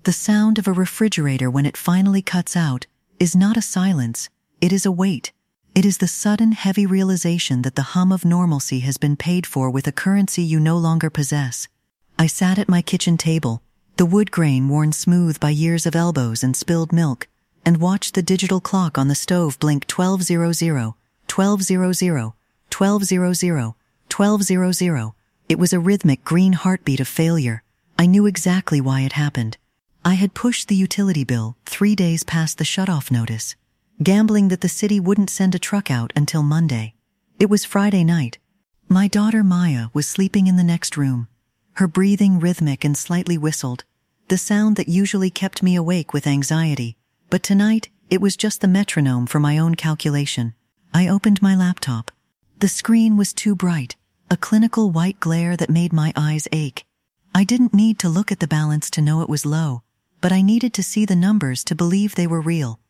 The sound of a refrigerator when it finally cuts out is not a silence, it is a weight. It is the sudden, heavy realization that the hum of normalcy has been paid for with a currency you no longer possess. I sat at my kitchen table, the wood grain worn smooth by years of elbows and spilled milk, and watched the digital clock on the stove blink 12:00, 12:00, 12:00, 12:00. It was a rhythmic green heartbeat of failure. I knew exactly why it happened. I had pushed the utility bill 3 days past the shutoff notice, gambling that the city wouldn't send a truck out until Monday. It was Friday night. My daughter Maya was sleeping in the next room, her breathing rhythmic and slightly whistled, the sound that usually kept me awake with anxiety, but tonight it was just the metronome for my own calculation. I opened my laptop. The screen was too bright, a clinical white glare that made my eyes ache. I didn't need to look at the balance to know it was low, but I needed to see the numbers to believe they were real.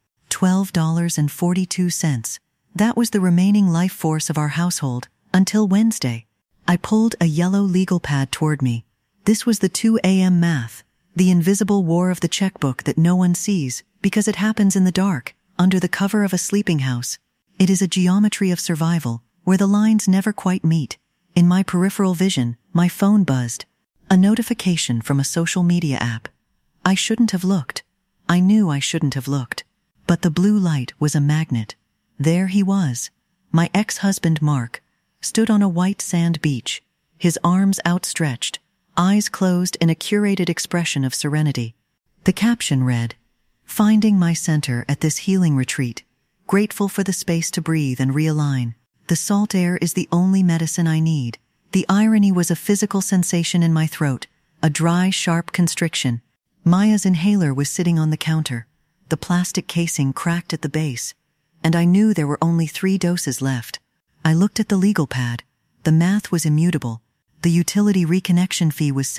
$12.42. That was the remaining life force of our household, until Wednesday. I pulled a yellow legal pad toward me. This was the 2 a.m. math, the invisible war of the checkbook that no one sees, because it happens in the dark, under the cover of a sleeping house. It is a geometry of survival, where the lines never quite meet. In my peripheral vision, my phone buzzed. A notification from a social media app. I shouldn't have looked. I knew I shouldn't have looked. But the blue light was a magnet. There he was. My ex-husband Mark stood on a white sand beach, his arms outstretched, eyes closed in a curated expression of serenity. The caption read, "Finding my center at this healing retreat, grateful for the space to breathe and realign. The salt air is the only medicine I need." The irony was a physical sensation in my throat, a dry, sharp constriction. Maya's inhaler was sitting on the counter, the plastic casing cracked at the base, and I knew there were only 3 doses left. I looked at the legal pad. The math was immutable. The utility reconnection fee was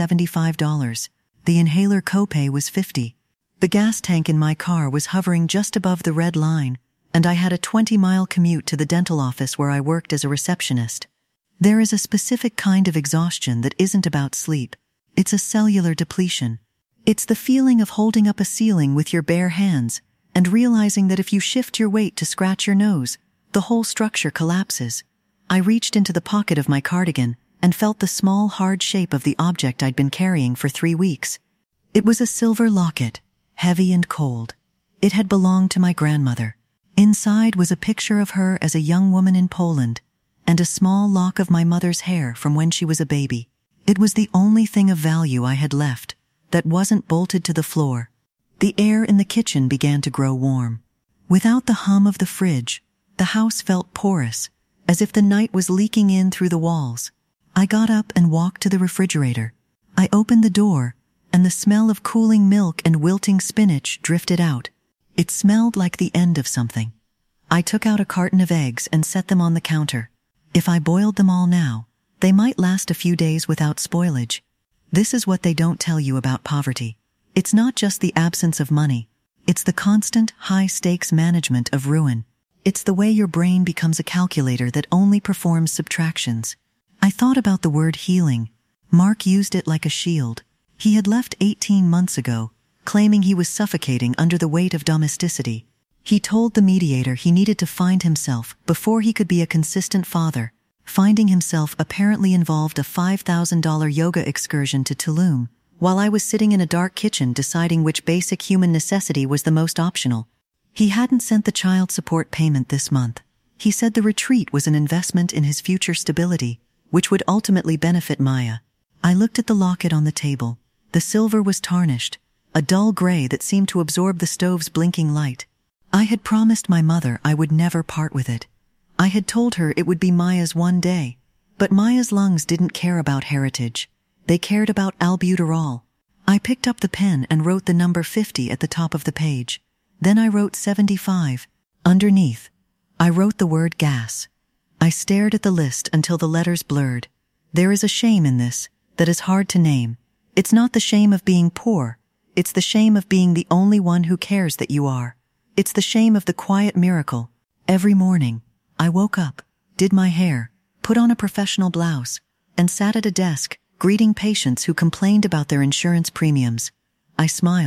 $75. The inhaler copay was $50. The gas tank in my car was hovering just above the red line, and I had a 20-mile commute to the dental office where I worked as a receptionist. There is a specific kind of exhaustion that isn't about sleep. It's a cellular depletion. It's the feeling of holding up a ceiling with your bare hands and realizing that if you shift your weight to scratch your nose, the whole structure collapses. I reached into the pocket of my cardigan and felt the small, hard shape of the object I'd been carrying for 3 weeks. It was a silver locket, heavy and cold. It had belonged to my grandmother. Inside was a picture of her as a young woman in Poland, and a small lock of my mother's hair from when she was a baby. It was the only thing of value I had left that wasn't bolted to the floor. The air in the kitchen began to grow warm. Without the hum of the fridge, the house felt porous, as if the night was leaking in through the walls. I got up and walked to the refrigerator. I opened the door, and the smell of cooling milk and wilting spinach drifted out. It smelled like the end of something. I took out a carton of eggs and set them on the counter. If I boiled them all now, they might last a few days without spoilage. This is what they don't tell you about poverty. It's not just the absence of money. It's the constant, high-stakes management of ruin. It's the way your brain becomes a calculator that only performs subtractions. I thought about the word healing. Mark used it like a shield. He had left 18 months ago, claiming he was suffocating under the weight of domesticity. He told the mediator he needed to find himself before he could be a consistent father. Finding himself apparently involved a $5,000 yoga excursion to Tulum, while I was sitting in a dark kitchen deciding which basic human necessity was the most optional. He hadn't sent the child support payment this month. He said the retreat was an investment in his future stability, which would ultimately benefit Maya. I looked at the locket on the table. The silver was tarnished, a dull gray that seemed to absorb the stove's blinking light. I had promised my mother I would never part with it. I had told her it would be Maya's one day, but Maya's lungs didn't care about heritage. They cared about albuterol. I picked up the pen and wrote the number 50 at the top of the page. Then I wrote 75. Underneath, I wrote the word gas. I stared at the list until the letters blurred. There is a shame in this that is hard to name. It's not the shame of being poor. It's the shame of being the only one who cares that you are. It's the shame of the quiet miracle. Every morning, I woke up, did my hair, put on a professional blouse, and sat at a desk, greeting patients who complained about their insurance premiums. I smiled.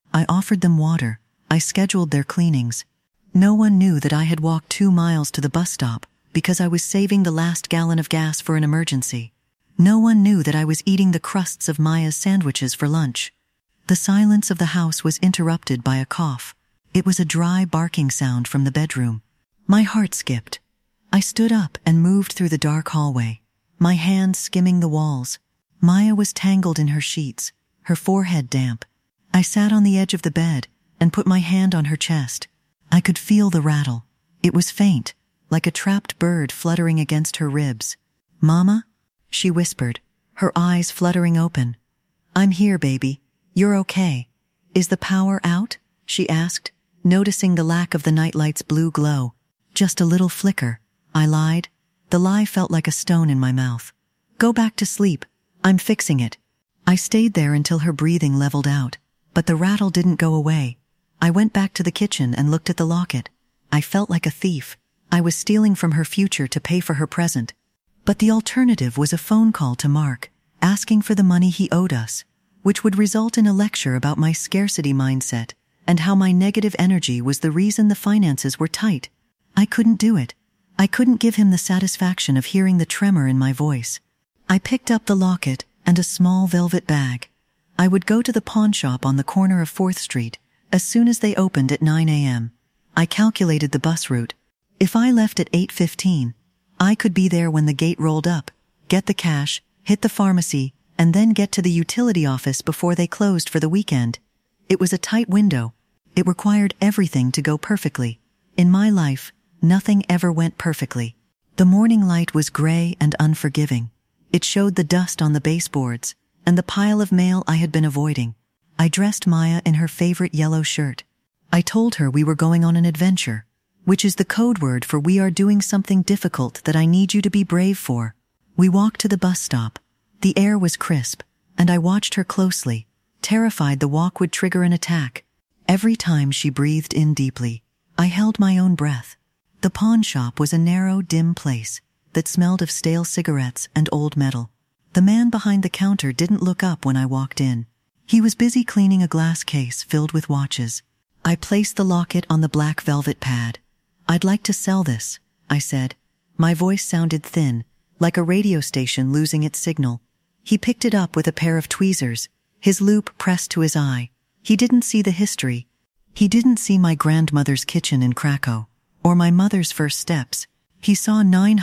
I offered them water. I scheduled their cleanings. No one knew that I had walked 2 miles to the bus stop because I was saving the last gallon of gas for an emergency. No one knew that I was eating the crusts of Maya's sandwiches for lunch. The silence of the house was interrupted by a cough. It was a dry barking sound from the bedroom. My heart skipped. I stood up and moved through the dark hallway, my hands skimming the walls. Maya was tangled in her sheets, her forehead damp. I sat on the edge of the bed and put my hand on her chest. I could feel the rattle. It was faint, like a trapped bird fluttering against her ribs. "Mama?" she whispered, her eyes fluttering open. "I'm here, baby. You're okay. Is the power out?" she asked, noticing the lack of the nightlight's blue glow. "Just a little flicker," I lied. The lie felt like a stone in my mouth. "Go back to sleep. I'm fixing it." I stayed there until her breathing leveled out, but the rattle didn't go away. I went back to the kitchen and looked at the locket. I felt like a thief. I was stealing from her future to pay for her present. But the alternative was a phone call to Mark, asking for the money he owed us, which would result in a lecture about my scarcity mindset and how my negative energy was the reason the finances were tight. I couldn't do it. I couldn't give him the satisfaction of hearing the tremor in my voice. I picked up the locket and a small velvet bag. I would go to the pawn shop on the corner of 4th Street as soon as they opened at 9 a.m. I calculated the bus route. If I left at 8:15, I could be there when the gate rolled up, get the cash, hit the pharmacy, and then get to the utility office before they closed for the weekend. It was a tight window. It required everything to go perfectly. In my life, nothing ever went perfectly. The morning light was gray and unforgiving. It showed the dust on the baseboards and the pile of mail I had been avoiding. I dressed Maya in her favorite yellow shirt. I told her we were going on an adventure, which is the code word for we are doing something difficult that I need you to be brave for. We walked to the bus stop. The air was crisp, and I watched her closely, terrified the walk would trigger an attack. Every time she breathed in deeply, I held my own breath. The pawn shop was a narrow, dim place that smelled of stale cigarettes and old metal. The man behind the counter didn't look up when I walked in. He was busy cleaning a glass case filled with watches. I placed the locket on the black velvet pad. "I'd like to sell this," I said. My voice sounded thin, like a radio station losing its signal. He picked it up with a pair of tweezers, his loupe pressed to his eye. He didn't see the history. He didn't see my grandmother's kitchen in Krakow, or my mother's first steps. He saw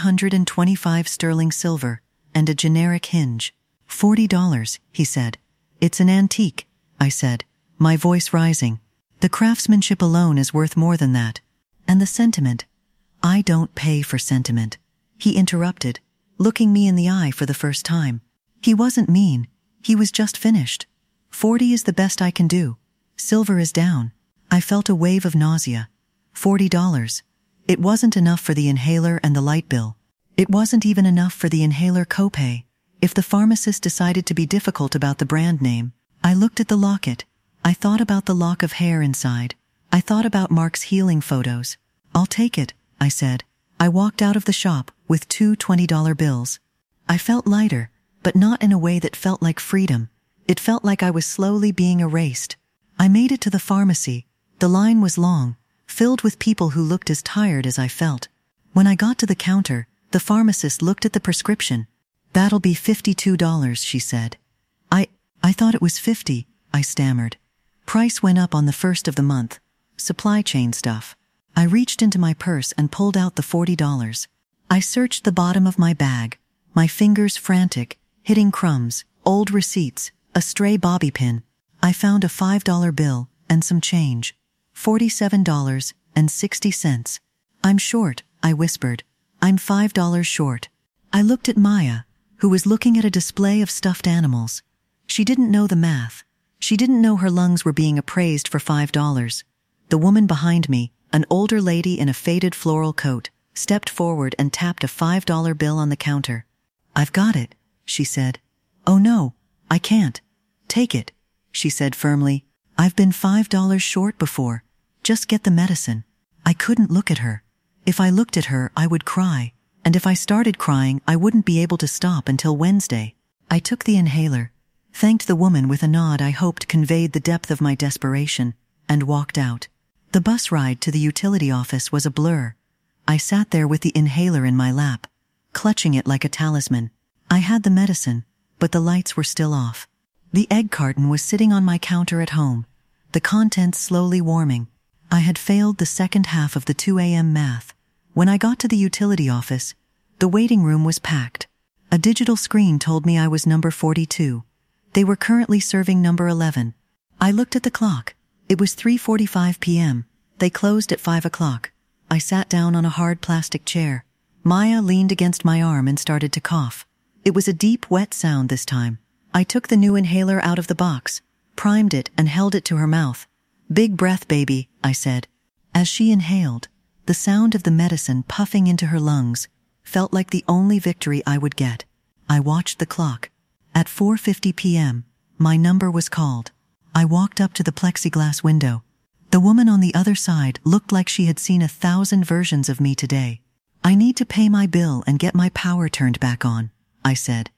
925 sterling silver and a generic hinge. $40, he said. "It's an antique," I said, my voice rising. "The craftsmanship alone is worth more than that. And the sentiment." "I don't pay for sentiment," he interrupted, looking me in the eye for the first time. He wasn't mean. He was just finished. 40 is the best I can do. Silver is down. I felt a wave of nausea. $40. It wasn't enough for the inhaler and the light bill. It wasn't even enough for the inhaler copay. If the pharmacist decided to be difficult about the brand name, I looked at the locket. I thought about the lock of hair inside. I thought about Mark's healing photos. "I'll take it," I said. I walked out of the shop with 2 $20 bills. I felt lighter, but not in a way that felt like freedom. It felt like I was slowly being erased. I made it to the pharmacy. The line was long, filled with people who looked as tired as I felt. When I got to the counter, the pharmacist looked at the prescription. "That'll be $52, she said. I thought it was 50, I stammered. Price went up on the 1st of the month. Supply chain stuff. I reached into my purse and pulled out the $40. I searched the bottom of my bag, my fingers frantic, hitting crumbs, old receipts, a stray bobby pin. I found a $5 bill and some change. $47.60. "I'm short," I whispered. "I'm $5 short." I looked at Maya, who was looking at a display of stuffed animals. She didn't know the math. She didn't know her lungs were being appraised for $5. The woman behind me, an older lady in a faded floral coat, stepped forward and tapped a $5 bill on the counter. "I've got it," she said. "Oh no, I can't." "Take it," she said firmly. "I've been $5 short before. Just get the medicine." I couldn't look at her. If I looked at her, I would cry. And if I started crying, I wouldn't be able to stop until Wednesday. I took the inhaler. thanked the woman with a nod I hoped conveyed the depth of my desperation, and walked out. The bus ride to the utility office was a blur. I sat there with the inhaler in my lap, clutching it like a talisman. I had the medicine, but the lights were still off. The egg carton was sitting on my counter at home, the contents slowly warming. I had failed the second half of the 2 a.m. math. When I got to the utility office, the waiting room was packed. A digital screen told me I was number 42. They were currently serving number 11. I looked at the clock. It was 3:45 p.m. They closed at 5 o'clock. I sat down on a hard plastic chair. Maya leaned against my arm and started to cough. It was a deep, wet sound this time. I took the new inhaler out of the box, primed it, and held it to her mouth. "Big breath, baby," I said. As she inhaled, the sound of the medicine puffing into her lungs felt like the only victory I would get. I watched the clock. At 4:50 p.m., my number was called. I walked up to the plexiglass window. The woman on the other side looked like she had seen 1,000 versions of me today. "I need to pay my bill and get my power turned back on," I said.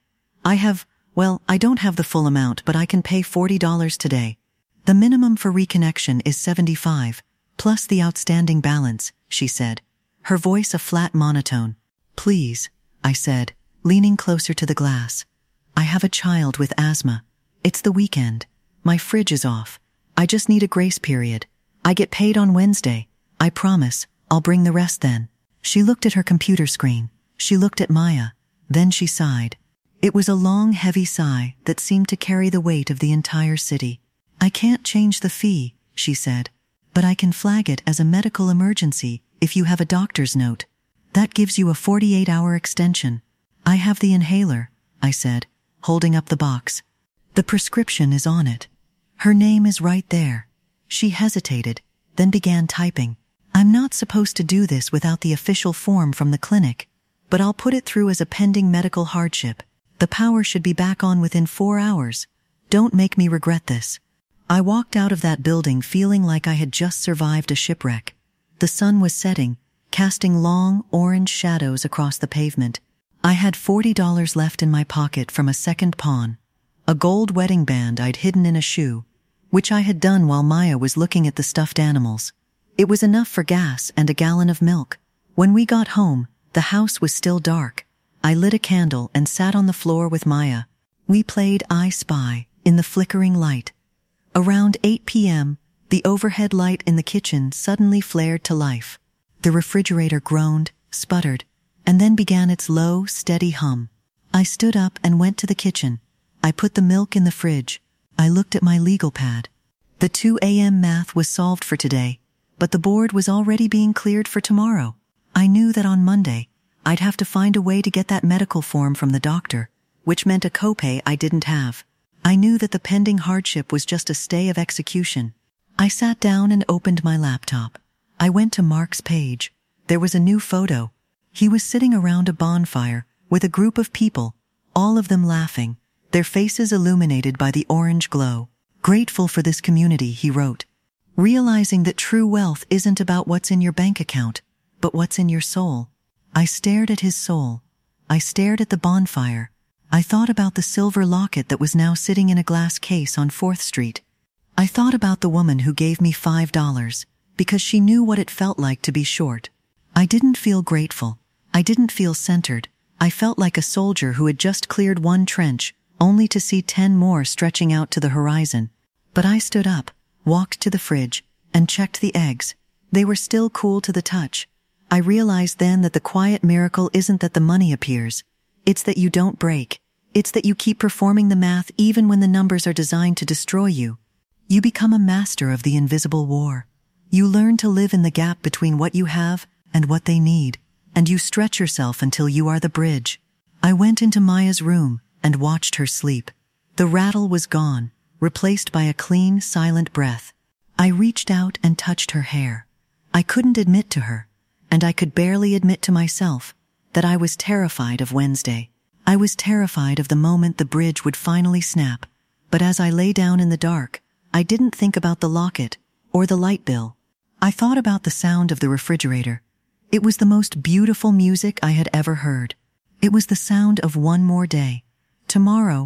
I don't have the full amount, but I can pay $40 today. The minimum for reconnection is $75, plus the outstanding balance, she said, her voice a flat monotone. "Please," I said, leaning closer to the glass. "I have a child with asthma. It's the weekend. My fridge is off. I just need a grace period. I get paid on Wednesday. I promise, I'll bring the rest then." She looked at her computer screen. She looked at Maya. Then she sighed. It was a long, heavy sigh that seemed to carry the weight of the entire city. "I can't change the fee," she said, "but I can flag it as a medical emergency if you have a doctor's note. That gives you a 48-hour extension." "I have the inhaler," I said, holding up the box. "The prescription is on it. Her name is right there." She hesitated, then began typing. "I'm not supposed to do this without the official form from the clinic, but I'll put it through as a pending medical hardship. The power should be back on within 4 hours. Don't make me regret this." I walked out of that building feeling like I had just survived a shipwreck. The sun was setting, casting long, orange shadows across the pavement. I had $40 left in my pocket from a second pawn, a gold wedding band I'd hidden in a shoe, which I had done while Maya was looking at the stuffed animals. It was enough for gas and a gallon of milk. When we got home, the house was still dark. I lit a candle and sat on the floor with Maya. We played I Spy in the flickering light. Around 8 p.m., the overhead light in the kitchen suddenly flared to life. The refrigerator groaned, sputtered, and then began its low, steady hum. I stood up and went to the kitchen. I put the milk in the fridge. I looked at my legal pad. The 2 a.m. math was solved for today, but the board was already being cleared for tomorrow. I knew that on Monday, I'd have to find a way to get that medical form from the doctor, which meant a copay I didn't have. I knew that the pending hardship was just a stay of execution. I sat down and opened my laptop. I went to Mark's page. There was a new photo. He was sitting around a bonfire with a group of people, all of them laughing, their faces illuminated by the orange glow. "Grateful for this community," he wrote. "Realizing that true wealth isn't about what's in your bank account, but what's in your soul." I stared at his soul. I stared at the bonfire. I thought about the silver locket that was now sitting in a glass case on 4th Street. I thought about the woman who gave me $5 because she knew what it felt like to be short. I didn't feel grateful. I didn't feel centered. I felt like a soldier who had just cleared one trench, only to see 10 more stretching out to the horizon. But I stood up, walked to the fridge, and checked the eggs. They were still cool to the touch. I realized then that the quiet miracle isn't that the money appears. It's that you don't break. It's that you keep performing the math even when the numbers are designed to destroy you. You become a master of the invisible war. You learn to live in the gap between what you have and what they need, and you stretch yourself until you are the bridge. I went into Maya's room and watched her sleep. The rattle was gone, replaced by a clean, silent breath. I reached out and touched her hair. I couldn't admit to her, and I could barely admit to myself, that I was terrified of Wednesday. I was terrified of the moment the bridge would finally snap, but as I lay down in the dark, I didn't think about the locket or the light bill. I thought about the sound of the refrigerator. It was the most beautiful music I had ever heard. It was the sound of one more day. Tomorrow,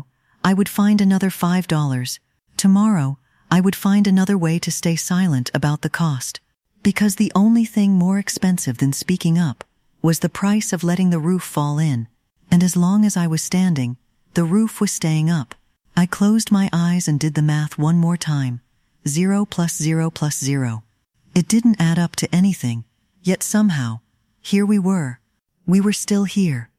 I would find another $5. Tomorrow, I would find another way to stay silent about the cost. Because the only thing more expensive than speaking up was the price of letting the roof fall in, and as long as I was standing, the roof was staying up. I closed my eyes and did the math one more time. 0 plus 0 plus 0. It didn't add up to anything, yet somehow, here we were. We were still here.